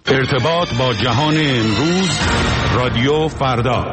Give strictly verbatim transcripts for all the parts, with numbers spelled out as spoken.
ارتباط با جهان امروز، رادیو فردا.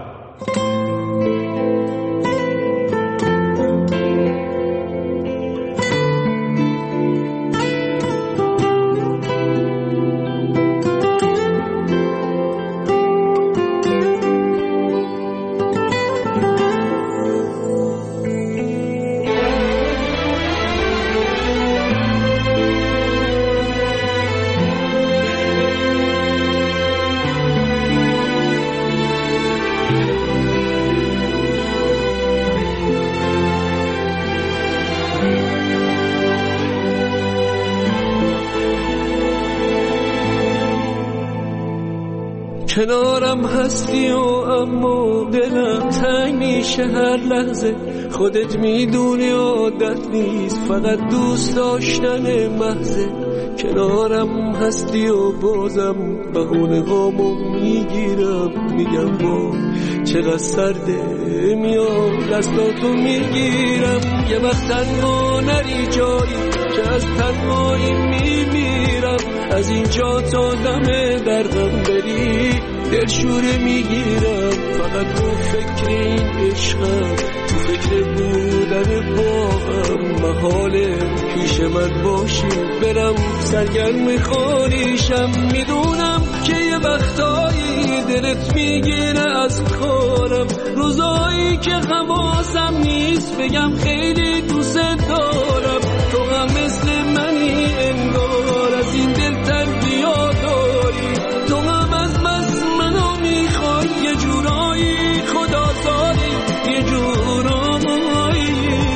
کنارم هستی و اما دلم تنگ میشه هر لحظه. خودت میدونی عادت نیست، فقط دوست داشتن محضه. کنارم هستی و بازم بهونه هامو میگیرم، میگم با چقدر سرده، میام دستاتو میگیرم. یه وقت تنها نری جایی که از تنهایی میمیرم، از اینجا تا دم درغم بری دلشوره میگیرم. فقط تو فکر این عشقم، تو فکر بودن با هم، محاله پیش من باشی برم سرگرم خالیشم. میدونم که یه وقتایی دلت میگیره از کارم، روزایی که حواسم نیست بگم خیلی دوست دارم. تو هم مثل منی انگار، از این دل تنگیا داری. تو هم از بس منو میخوای، یه جورایی خدا داری، یه جورایی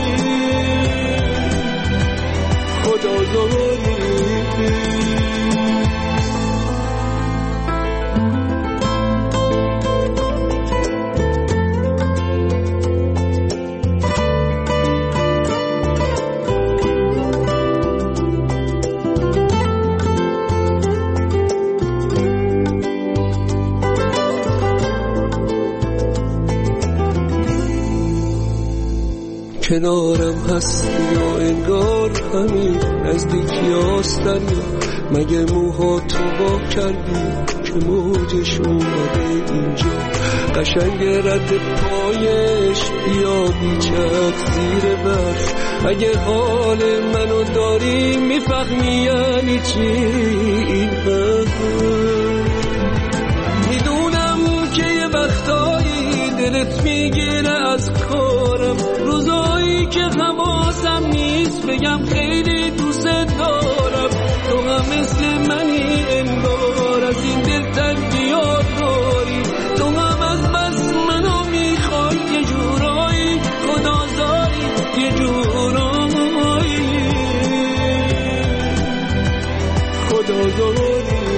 خدا داری. کنارم هستی و انگار همین نزدیکی هستن، مگه موها تو با کردی که موجش اومده اینجا. قشنگ رد پایش بیا بیچک زیر برف، اگه حال منو داری میفهمی یعنی چی این حرف. میدونم که یه وقتایی دلت میگیره از کارم، روزایی که حواسم نیست بگم خیلی دوست دارم. تو هم مثل منی انگار، از این دل تنگیا داری. تو هم از بس منو میخوای، یه جورایی خدا داری، یه جورایی خدا داری.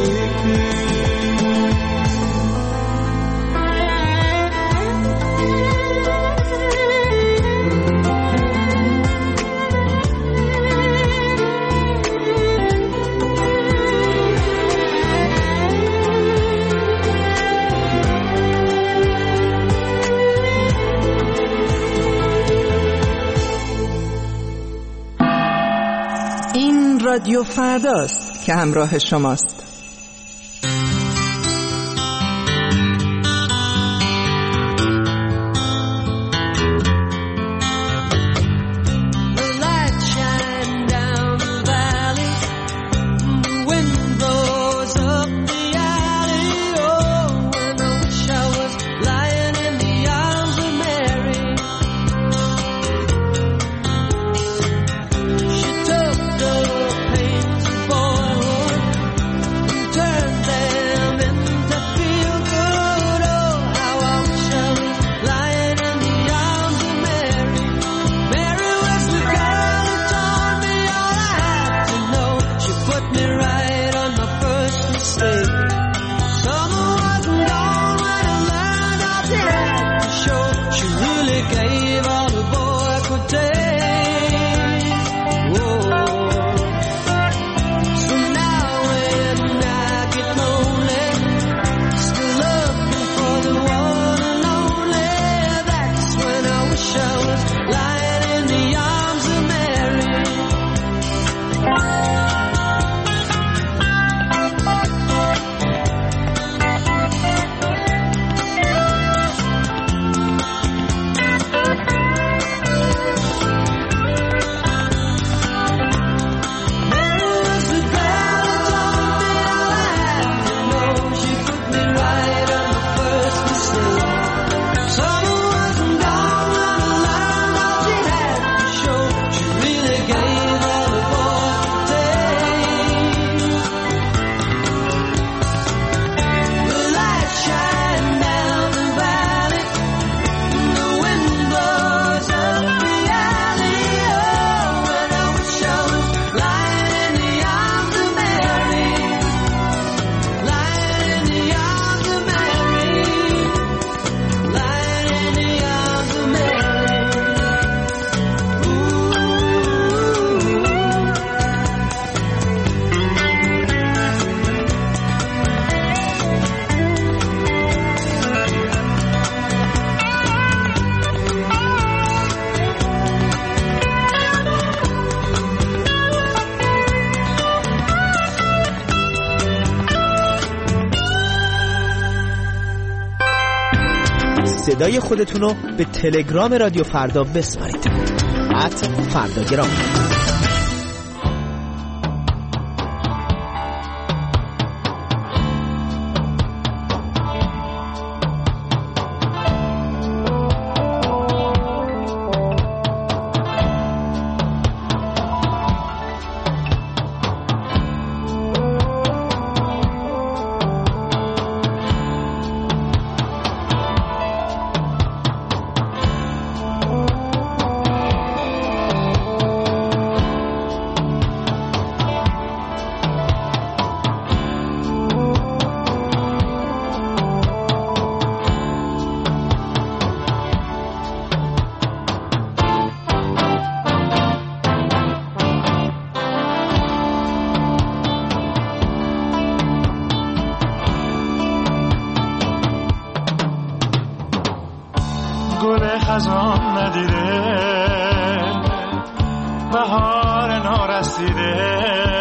رادیو فرداست که همراه شماست. صدای خودتون رو به تلگرام رادیو فردا بسپارید. ات فرداگرام. گل خزان ندیده، بهار نارسیده،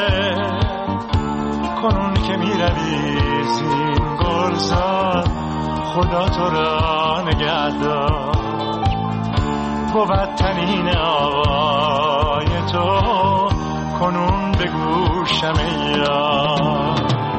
کنون که می روی زین گلزار، خدا تو را نگه دار. بود تنین آوای تو کنون به گوشم یار.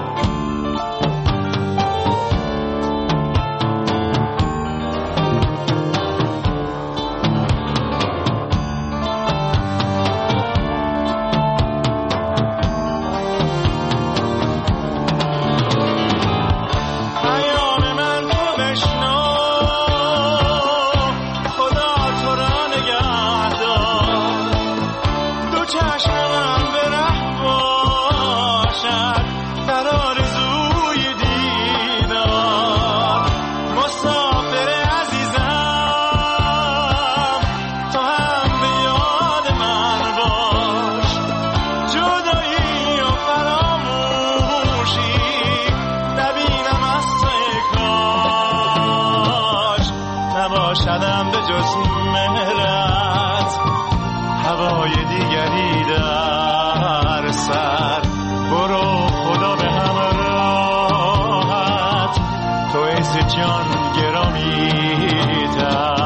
شدم به جز مهرت، هوای دیگری در سر. برو خدا به همراهت، تو عز جان گرامی تر.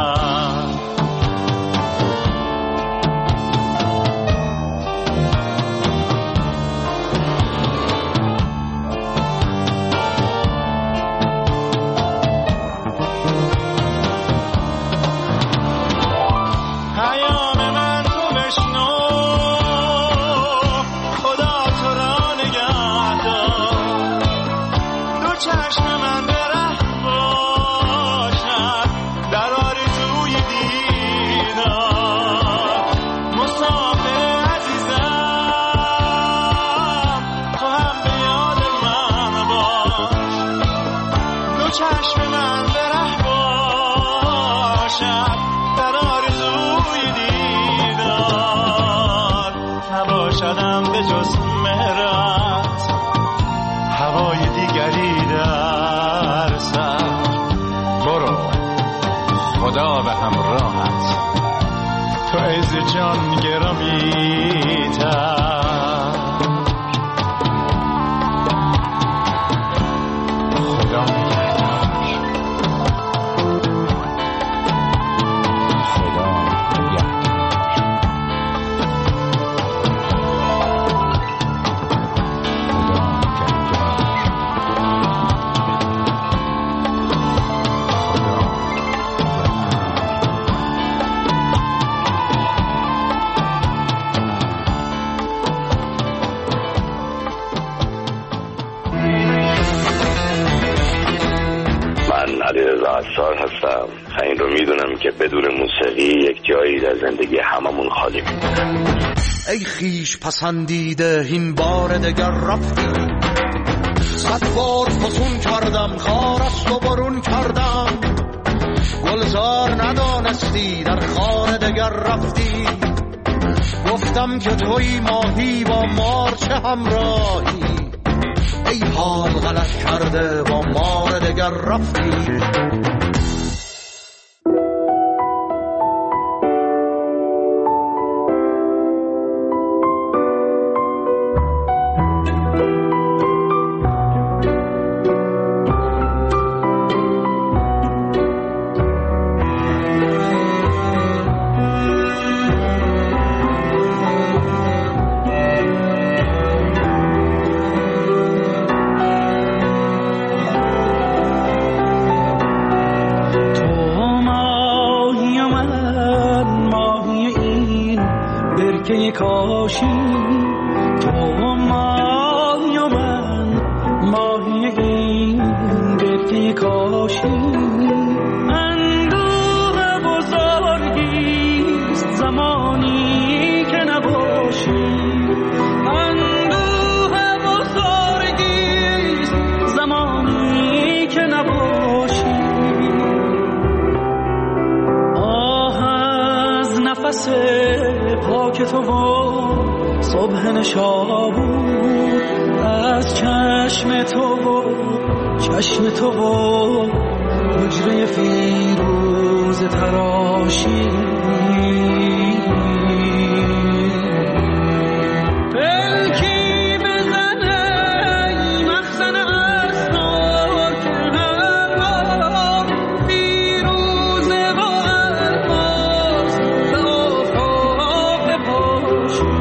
خدا به همراهت، تو عز جان گرامی تر. خدا نگهدار. خدا عطار هستم. این رو میدونم که بدون موسیقی یک جایی در زندگی هممون خالی میمونه. ای خیش پسندیده این بار دگر رفتی، صد بار فسون کردم خار است و برون کردم. گلزار ندانستی در خار دگر رفتی، گفتم که توی ماهی با مار چه همراهی. ای حال غلط کرده با مار دگر رفتی. برکه کاشی تو ماهی و من ماهی این برکه کاشی اندوه بزرگیست زمانی که نباشی اندوه بزرگیست زمانی که نباشی آه از نفس پاک تو و صبح نشابور از چشم تو و چشم تو و حجره فیروز تراشی پلکی بزنه مخزن اسرار که هر بار فیروزه و الماس به آفاق بپاشی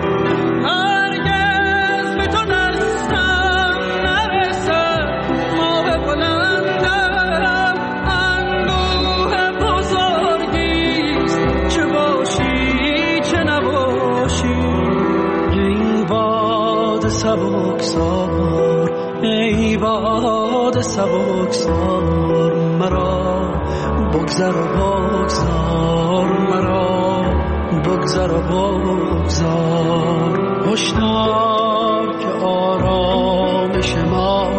هرگز به تو دستم نرسد ماه بلندم اندوه بزرگیست چه باشی چه نباشی ای باد سبکسار ای باد سبکسار مرا بگذر و بگذار مرا بگذر و بگذار هشدار که آرامش ما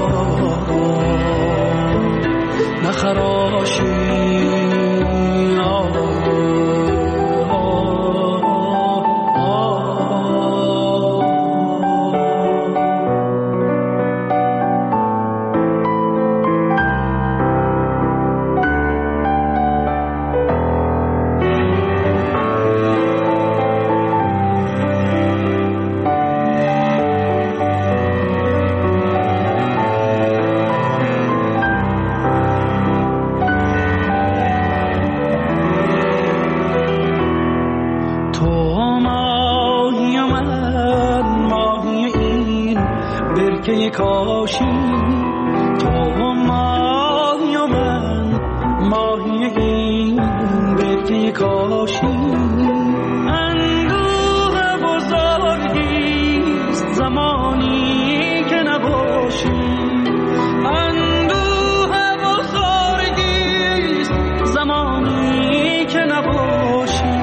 نخراشی کاشی تو ماهی و من ماهی این برکه کاشی اندوه بزرگیست زمانی که نباشی اندوه بزرگیست زمانی که نباشی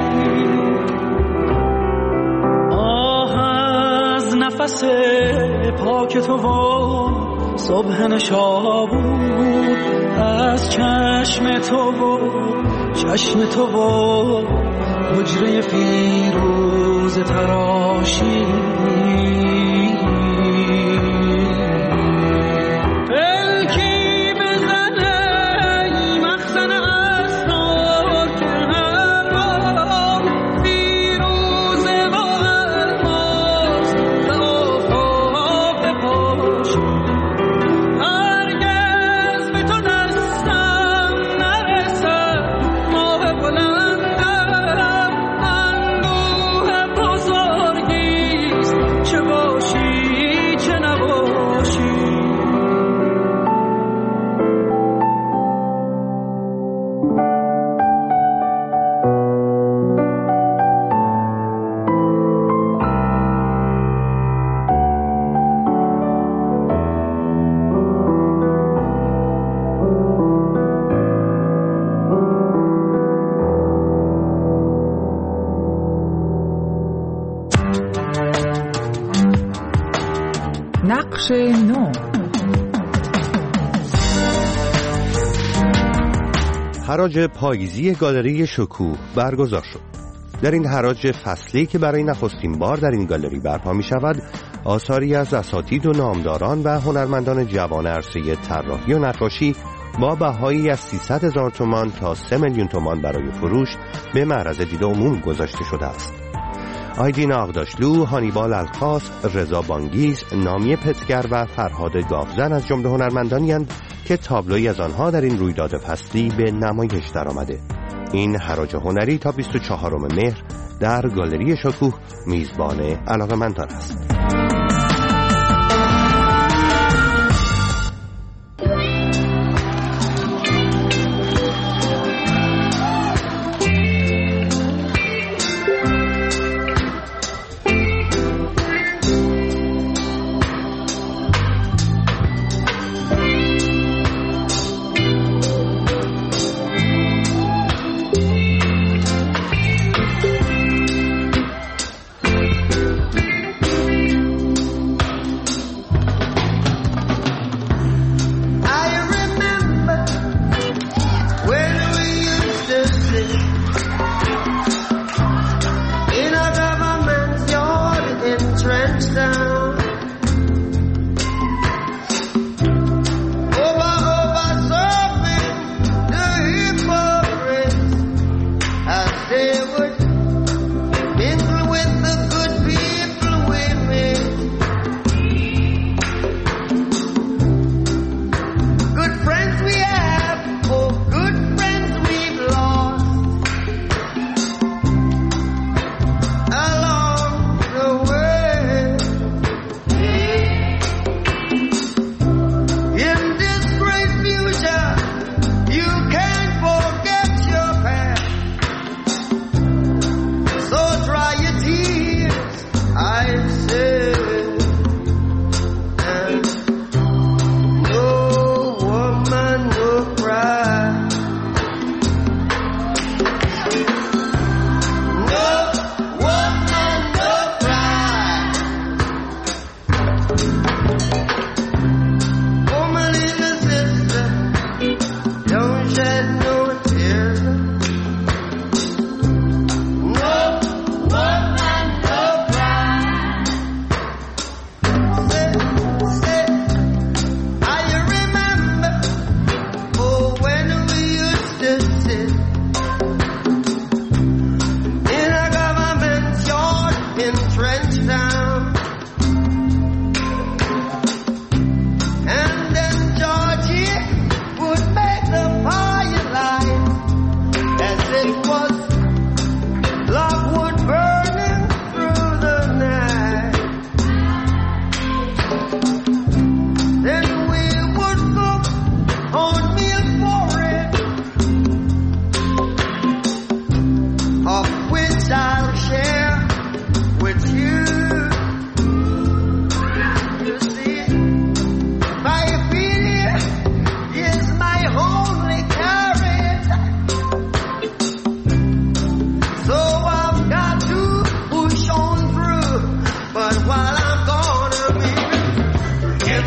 آه از نفس پاک تو و صبح نشابور از چشم تو و چشم تو و حجره فیروز تراشی پلکی بزنه مخزن اسرار که هر بار فیروزه و الماس به آفاق بپاشی هرگز به تو دستم نرسد ماه بلندم اندوه بزرگیست چه باشی چه نباشی نقش نو. حراج پاییزی گالری شکوه برگزار شد. در این حراج فصلی که برای نخستین بار در این گالری برپا می شود، آثاری از اساتید و نامداران و هنرمندان جوان عرصه طراحی و نقاشی با بهایی از سیصد هزار تومان تا سه میلیون تومان برای فروش به معرض دید عموم گذاشته شده است. آیدین آغداشلو، هانیبال الخاص، رضا بانگیز، نامی پتگر و فرهاد گاوزن از جمله هنرمندانی اند که تابلویی از آنها در این رویداد فصلی به نمایش درآمده. این حراج هنری تا بیست و چهارم مهر در گالری شکوه میزبان علاقه‌مندان است.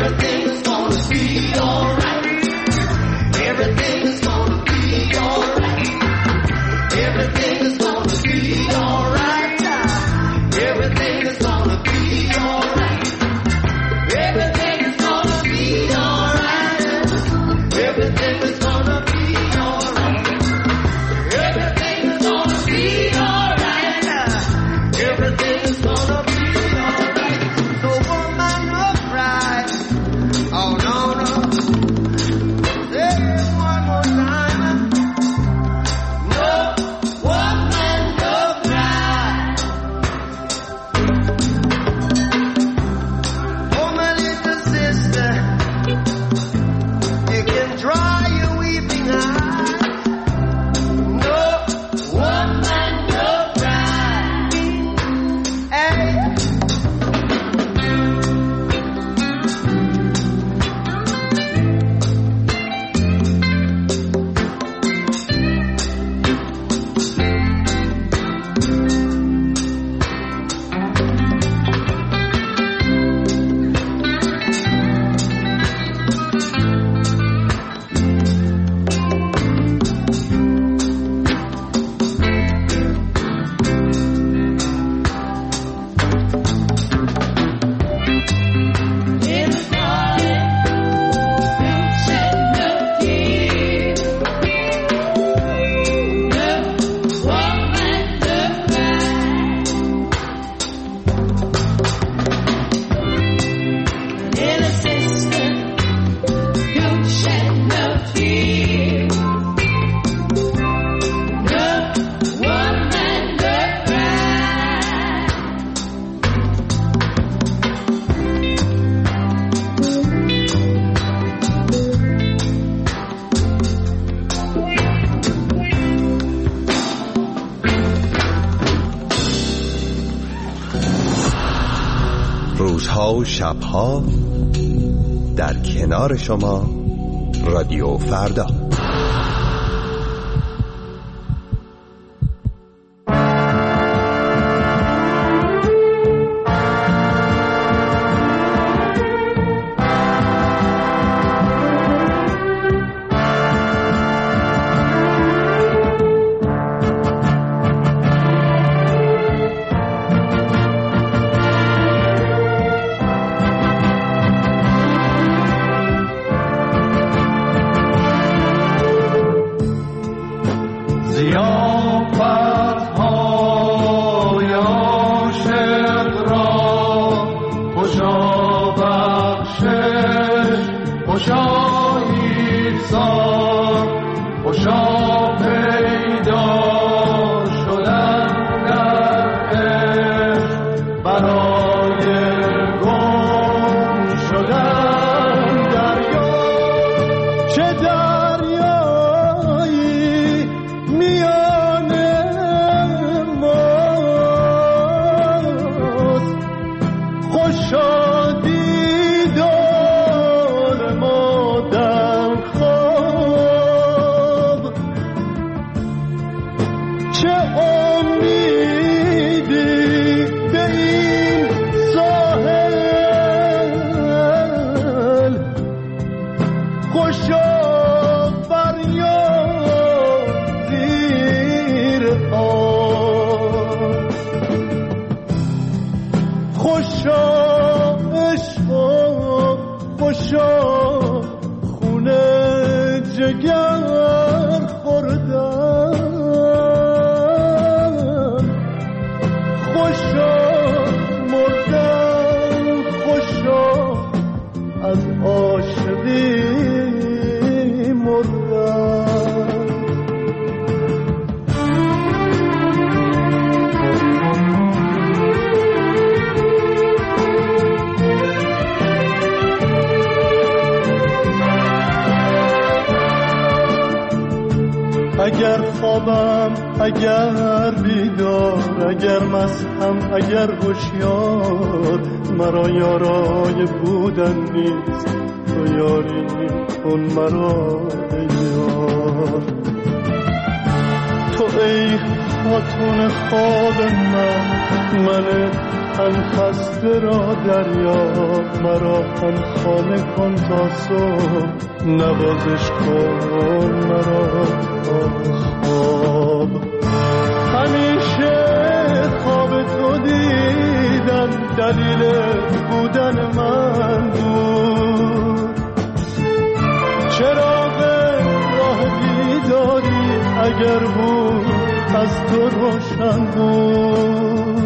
روزها و شبها در کنار شما رادیو فردا. اگر خوابم، اگر بیدار، اگر مستم، اگر هوشیار، مرا یارای بودن نیست، تو یاری کن مرا یار. تو ای خاتون خواب من، من تن خسته را دریا، مرا تن خانه کن تا صبح، نوازش کن مرا تا خواب. همیشه خواب تو دیدم، دلیل بودن من بود. چراغ راه بیداری اگر بود از تو روشن بود.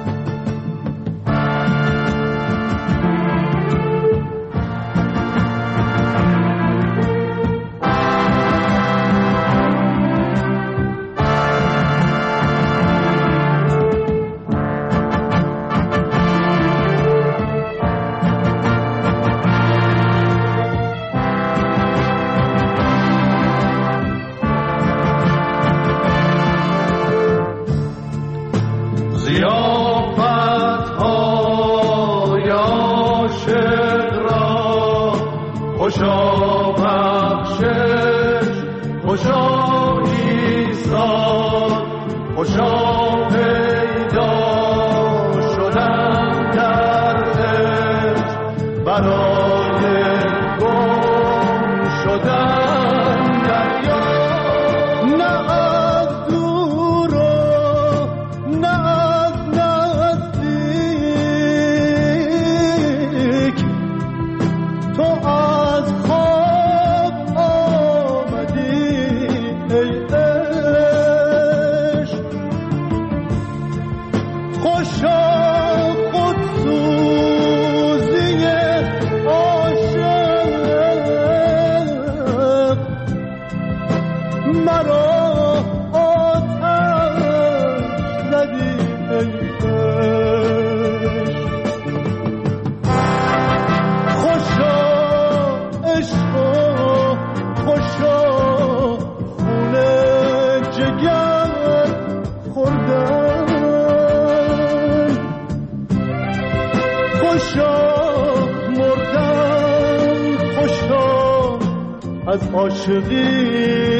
از عاشقی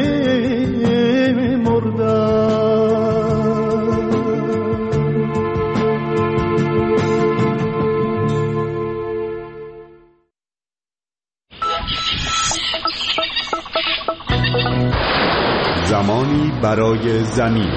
مردم. زمانی برای زمین.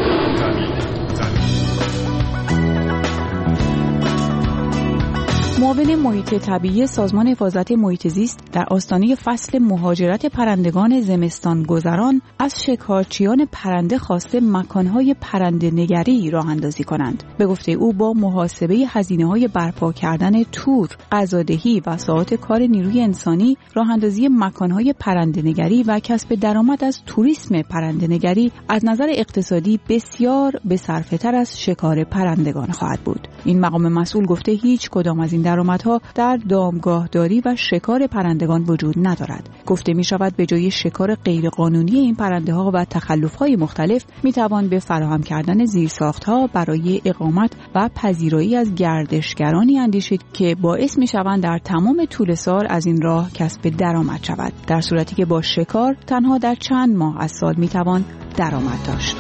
معاون محیط طبیعی سازمان حفاظت محیط زیست در آستانه فصل مهاجرت پرندگان زمستان گذران از شکارچیان پرنده خواسته مکانهای پرنده نگری راه اندازی کنند. به گفته او با محاسبه هزینه‌های برپا کردن تور، غذادهی و ساعات کار نیروی انسانی، راه اندازی مکانهای پرنده نگری و کسب درآمد از توریسم پرنده نگری از نظر اقتصادی بسیار به صرفه تر از شکار پرندگان خواهد بود. این مقام مسئول گفته هیچ کدام از این درآمدها در دامگاهداری و شکار پرندگان وجود ندارد. گفته می شود به جای شکار غیرقانونی این پرنده ها و تخلف های مختلف می توان به فراهم کردن زیرساخت ها برای اقامت و پذیرایی از گردشگرانی اندیشید که باعث می شوند در تمام طول سال از این راه کسب درآمد شود، در صورتی که با شکار تنها در چند ماه از سال می توان درآمد داشت.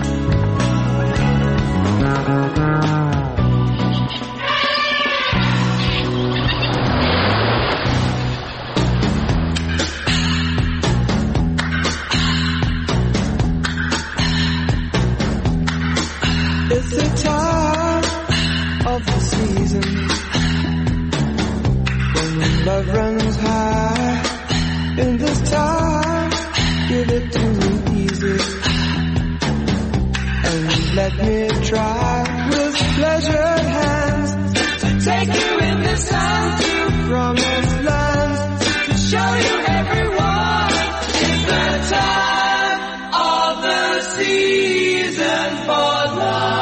It's the time of the season when love runs high. In this time, give it to me easy and let me try with pleasured hands to take you in the sun to promised lands, to show you everyone. It's the time of the season for love.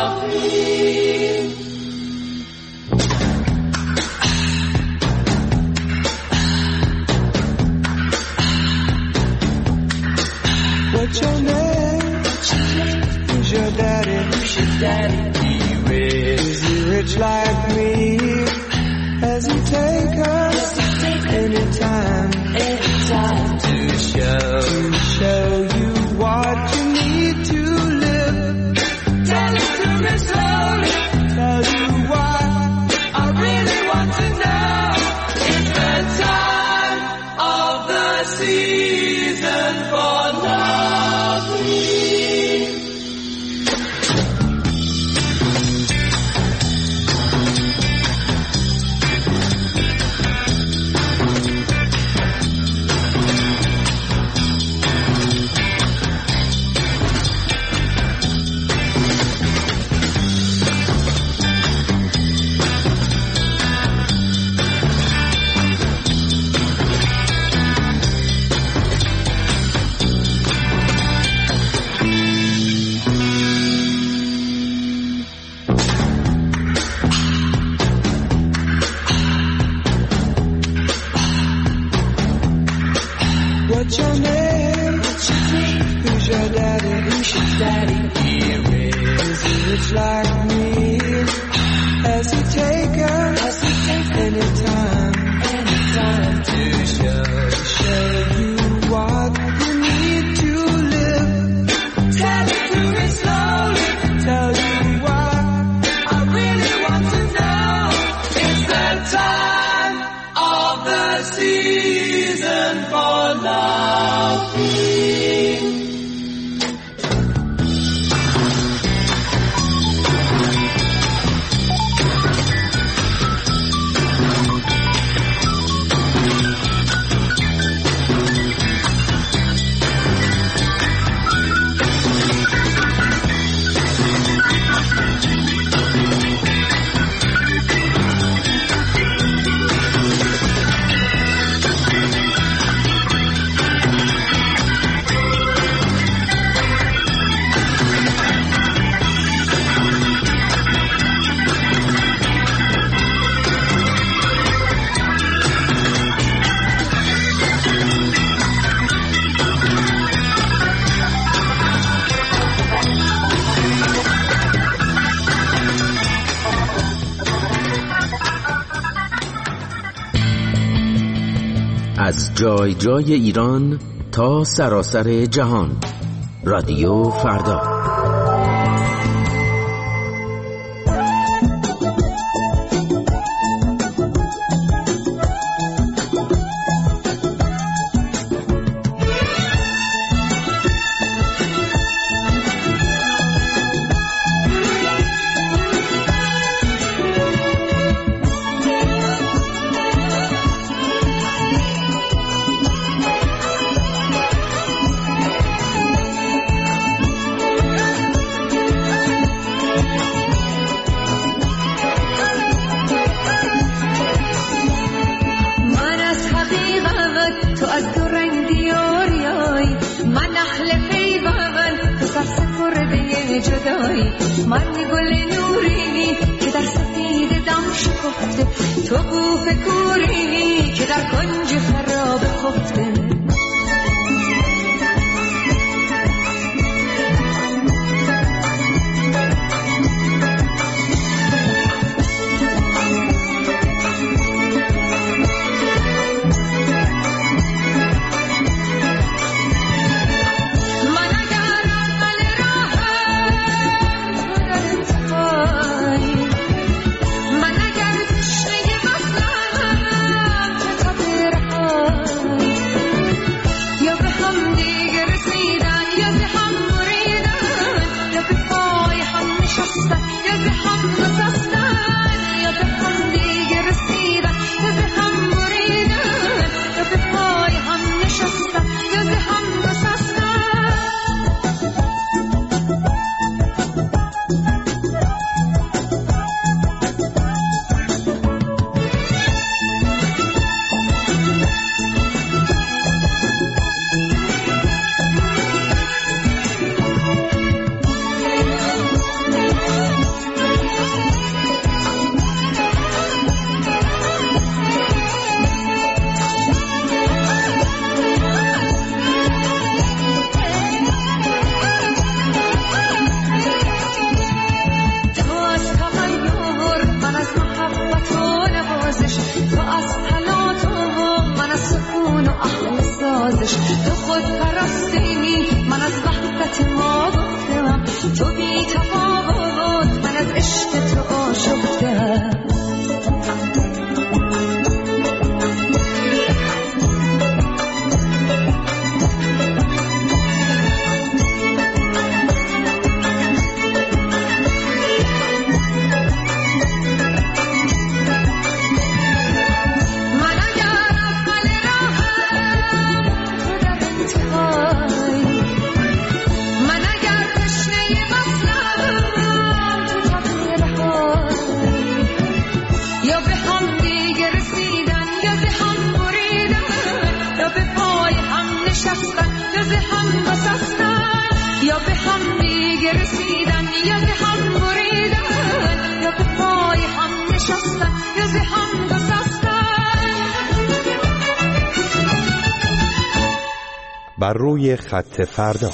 What's your name? Who's your daddy? Who's your daddy? He rich. Is he rich like me? Has he take us anytime? Anytime to show to show you what you need to live. Tell it to me slowly. Tell you why. What's your name? What's your name? Who's your daddy? Who's your daddy? Here is rich like me. Has he taken? Has he taken any time? Any time to show show you what you need to live? Tell it to me slowly. Tell you what I really want to know. It's the time of the season for laughing. از جای جای ایران تا سراسر جهان، رادیو فردا. من گل نورینی که در سفید دم شکفته، تو بوف کورینی که در کنج خراب خفته. تو خود پرستینی، من از وحدت ما گفتم، تو بی تفاوت، من از عشق تو آشفتم. بر روی خط فردا.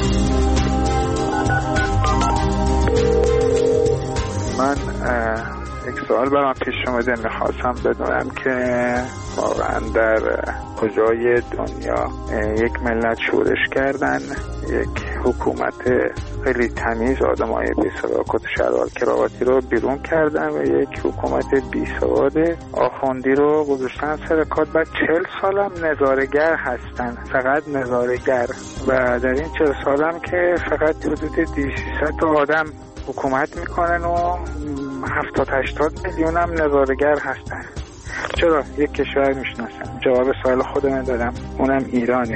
من یک سوال برام پیش اومده، میخواستم بدونم که واقعا در کجای دنیا یک ملت شورش کردن، یک حکومت خیلی تمیز آدمای بی سواد کت شلوار کراواتی رو بیرون کردن و یک حکومت بی سواد آخوندی رو گذاشتن سر کار، بعد چهل سالم نظاره‌گر هستن، فقط نظاره‌گر، و در این چهل سالم که فقط حدود دویست تا آدم حکومت میکنن و هفتاد هشتاد میلیون هم نظاره‌گر هستن. چرا یک کشور میشناسن؟ جواب سوال خودم دادم، اونم ایرانه.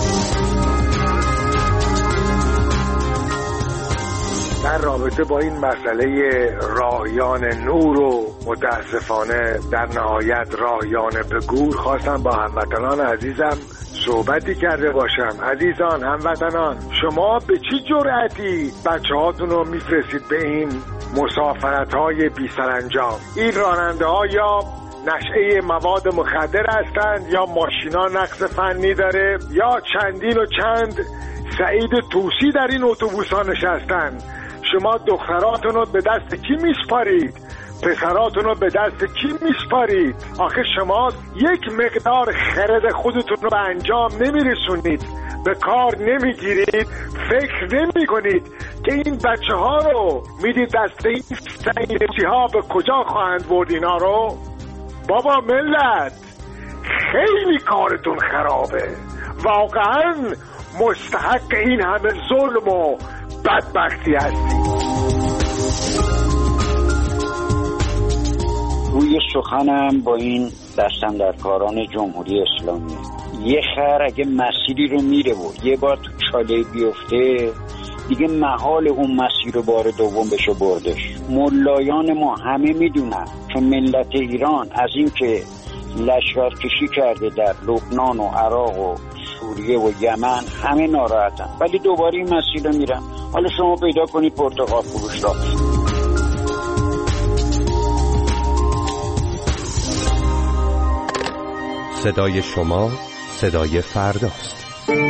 در رابطه با این مسئله راهیان نور و متاسفانه در نهایت راهیان به گور خواستم با هموطنان عزیزم صحبتی کرده باشم. عزیزان هموطنان، شما به چی جرأتی بچه هاتون رو میفرستید به این مسافرت های بی سرانجام؟ این راننده ها یا نشعه مواد مخدر هستند یا ماشینا نقص فنی داره یا چندین و چند سعید توسی در این اتوبوس ها نشستند. شما دختراتون رو به دست کی میسپارید؟ پسراتون رو به دست کی میسپارید؟ آخه شما یک مقدار خرد خودتون رو به انجام نمیرسونید، به کار نمیگیرید، فکر نمی کنید که این بچه ها رو میدید دست این سعیدی ها به کجا خواهند برد اینا رو؟ بابا ملت، خیلی کارتون خرابه، واقعا مستحق این همه ظلم و بدبختی هستی. روی سخنم با این دستاندرکاران جمهوری اسلامی، یه خر اگه مسیری رو میره و یه بار تو چاله بیفته دیگه محال اون مسیر رو بار دوم بشه بردش. ملایان ما همه میدونن که ملت ایران از این که لشکرکشی کرده در لبنان و عراق و سوریه و یمن همه ناراحتن، ولی دوباره این مسیر رو میرن. حالا شما پیدا کنید پرتقال فروش را. صدای شما صدای فرداست.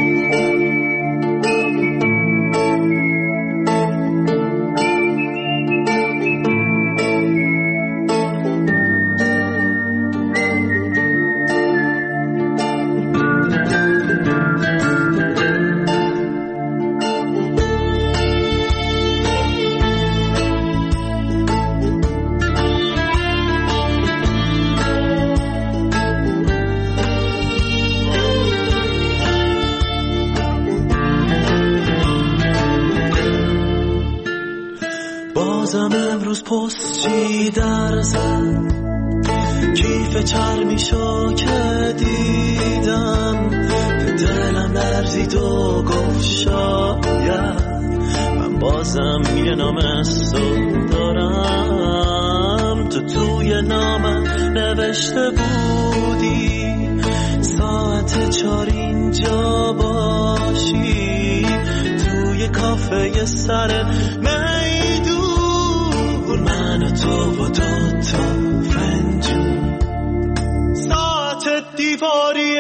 بازم امروز پستی در زن، کیف چرمیشو که دیدم، دلم لرزید و گفت شاید من بازم یه نامستون دارم. تو توی نامم نوشته بودی ساعت چار اینجا باشی، توی کافه سر میدون، من و تو و دو تا فنجون، ساعت دیواری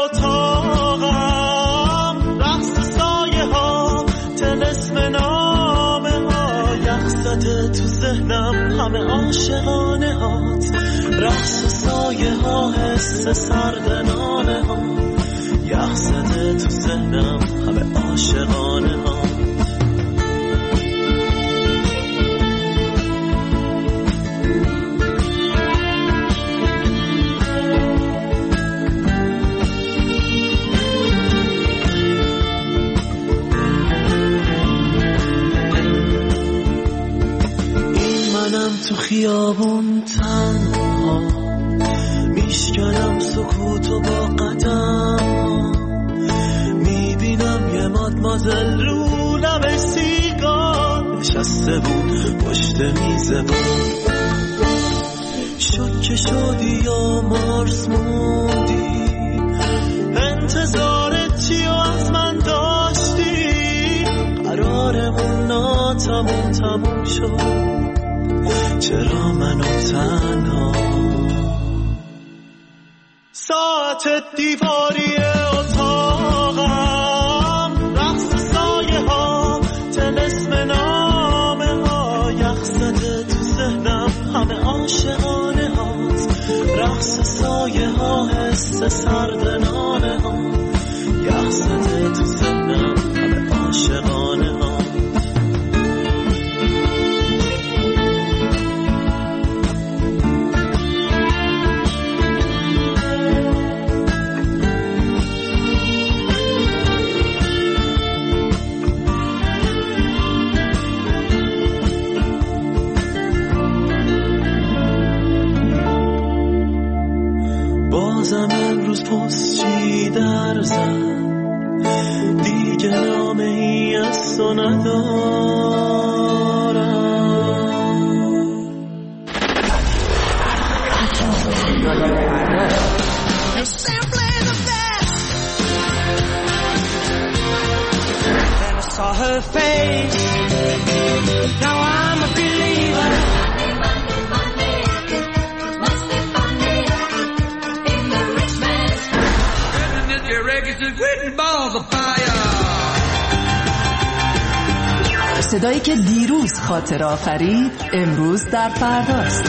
اتاقم، رقص سایه ها، طلسم نامه ها، یخزده تو ذهنم همه عاشقانه هات، رقص سایه ها، حس سرد نامه ها، یخزده تو ذهنم همه عاشقانه ها. تو خیابون تنها میشکنم سکوتو با قدم، میبینم یه مادمازل رو لب سیگار نشسته بود پشت میز بود، شوکه شدی یا مارس موندی، انتظارت چی و از من داشتی، قرارمون ناتمون تموم شد، چرا منو تنها، ساعت دیواری اتاقم، مثل سایه ها حس سرد ناله ها یخ زده تو سنم همه عاشقانه ها بازم امروز پستچی در زد دیگه نامه ای از تو ندارم You're simply the best. Then I saw her face. Now I'm a believer. صدایی که دیروز خاطر آفرید امروز در فرداست.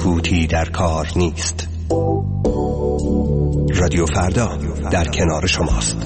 سکوتی در کار نیست. رادیو فردا در کنار شماست.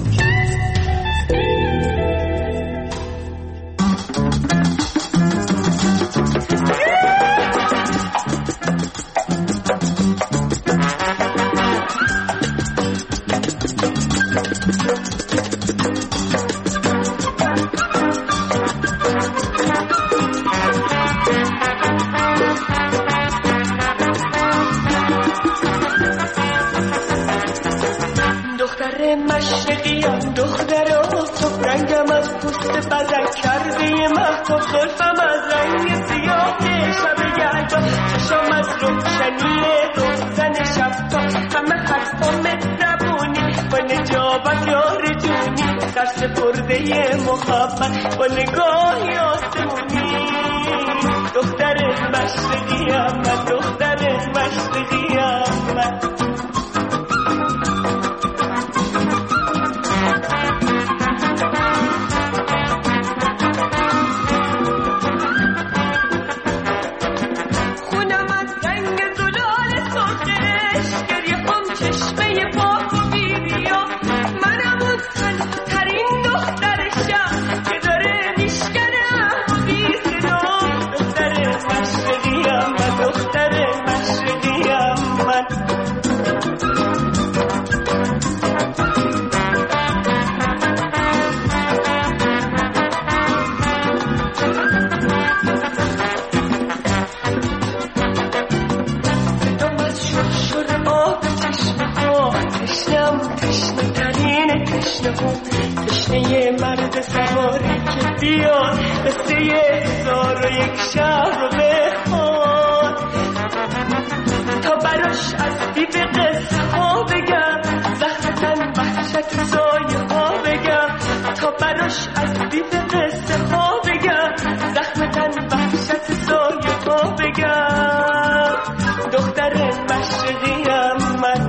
پرده محبت با نگاهی آسمونی دختر مشرقیم من دختر مشرقیم من خونم از رنگ زلال سرخش گریه هم چشمه پاک و بیبیا منم اون ترین دخترشم که داره میشکنه و بیزنم دختر مشرقیم من دختر مشرقیم من تشنه مرد سواری که بیاد قصه هزار و یک شب رو بخواد تا براش از دیب قصه ها بگم زخم تن وحشت سایه ها بگم تا براش از دیب قصه ها بگم زخم تن وحشت سایه ها بگم دختر مشرقیم من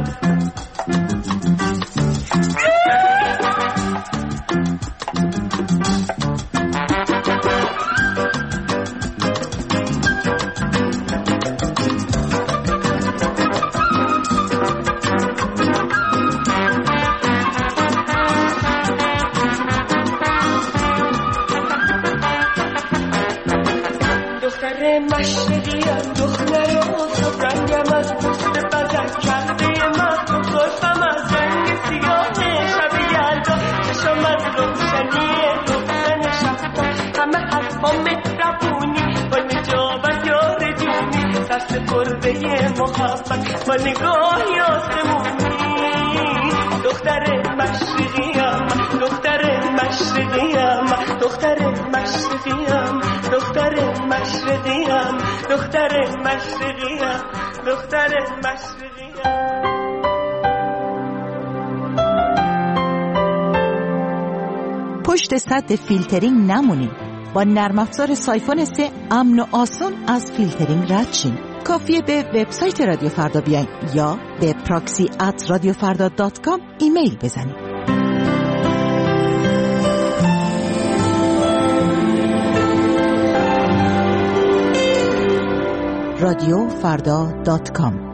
مشرقیم دختر آفتاب رنگم از پوست بدن کرده من تو زلفم از رنگ سیاه شب یلدا چشم از روشنی روزن شب همه حرفا مهربونی با نجابت یار جونی سرسپرده محبت با نگاهی آسمونی دختر مشرقیم دختر مشرقیم دختر مشرقیم دختر مشرقیم دختر مشرقیم دختر مشرقیم پشت سد فیلترینگ نمونید. با نرم افزار سایفون سه امن و آسان از فیلترینگ رد شین. کافیه به وبسایت رادیو فردا بیاین یا به پراکسی ات رادیو فردا دات کام ایمیل بزنید. رادیو فردا دات کام.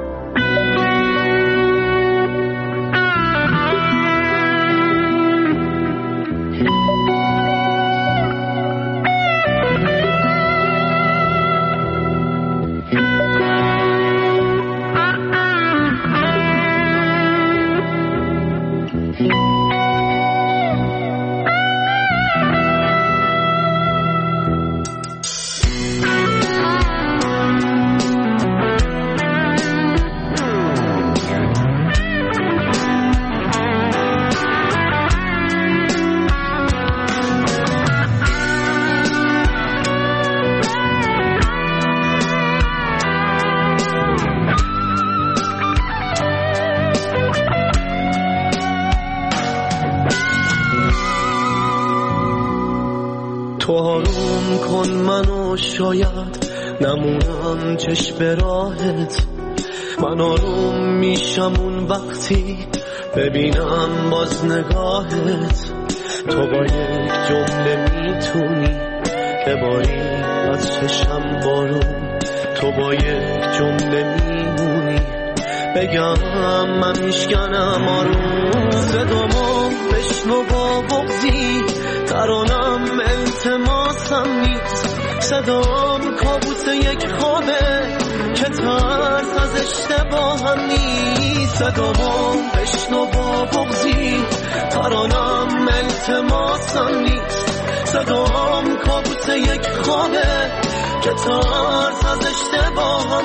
تو آروم کن منو شاید نمونم چشم راهت من آروم میشم اون وقتی ببینم باز نگاهت تو با یک جمله میتونی بباری از چشم بارون تو با یک جمله میمونی. بگم من میشکنم آروم صدامو بشنو با بغضی، ترانم التماسم نیست، صدام کابوس یک خوابه که ترس از اشتباهم نیست. صدامو بشنو با بغضی، ترانم التماسم نیست، صدام کابوس یک خوابه که ترس از اشتباهم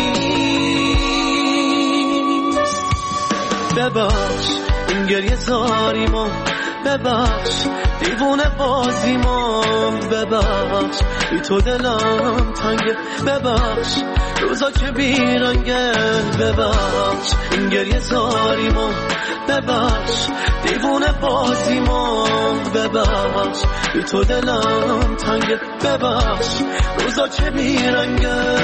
نیست. ببخش این گریه زاریمو، ببخش دیوونه بازیمو، ببخش بی تو دلم تنگه، ببخش روزا که بیرنگه، ببخش این گریه زاریمو، ببخش دیوونه بازیمو، ببخش بی تو دلم تنگه، ببخش روزا که بیرنگه.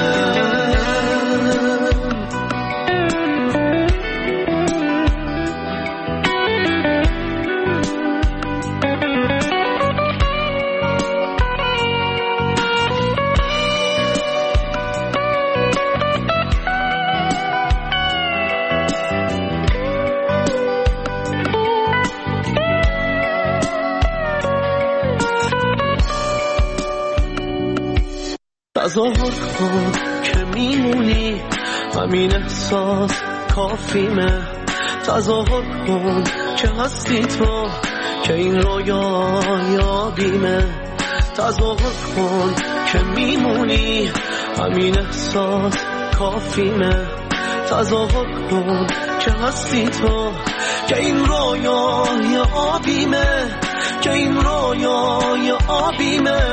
تظاهر کن که میمونی، همین احساس کافیمه. تظاهر کن که هستی تو، که این رویا یابیمه. تظاهر کن که میمونی، همین احساس کافیمه. تظاهر کن که هستی تو، که این رویا یابیمه، که این رویا یابیمه.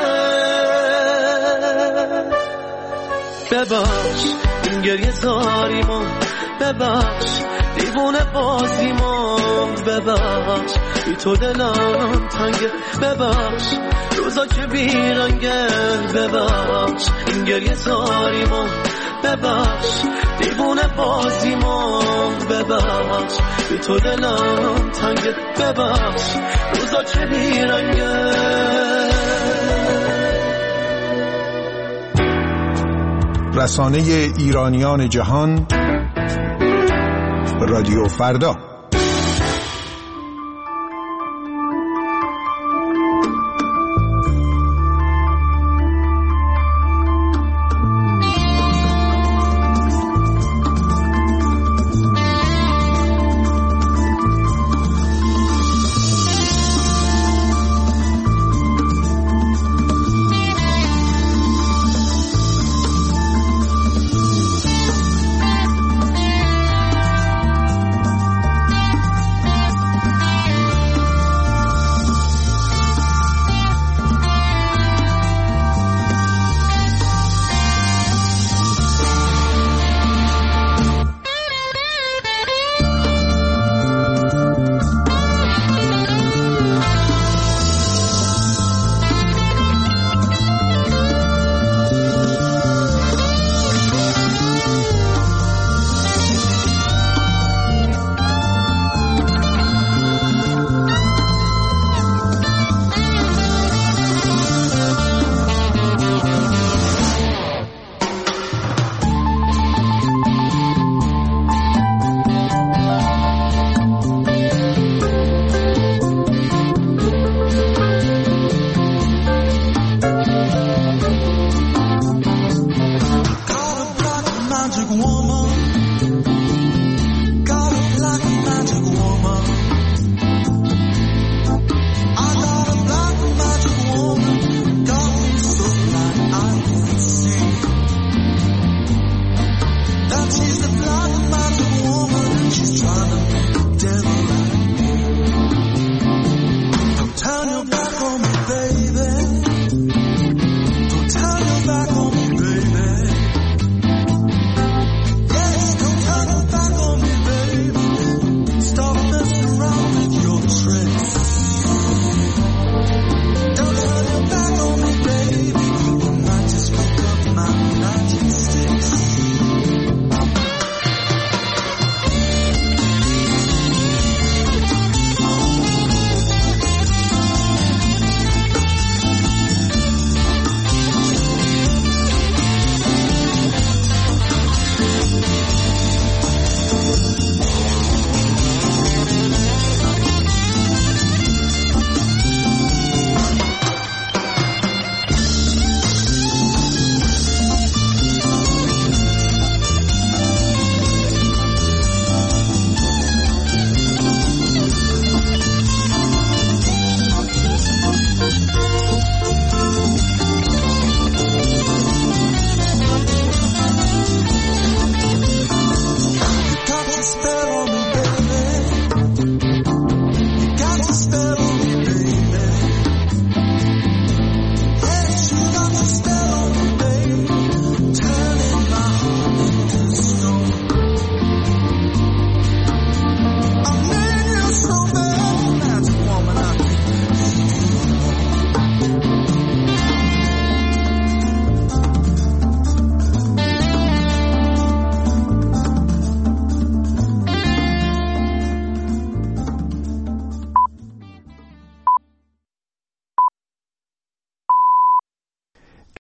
ببخش این گریه زاریمو، ببخش دیوونه بازیمو، ببخش بی تو دلم تنگه، ببخش روزا که بیرنگه، ببخش این گریه زاریمو، ببخش دیوونه بازیمو، ببخش بی تو دلم تنگه، ببخش روزا که بیرنگه. رسانه ایرانیان جهان، رادیو فردا.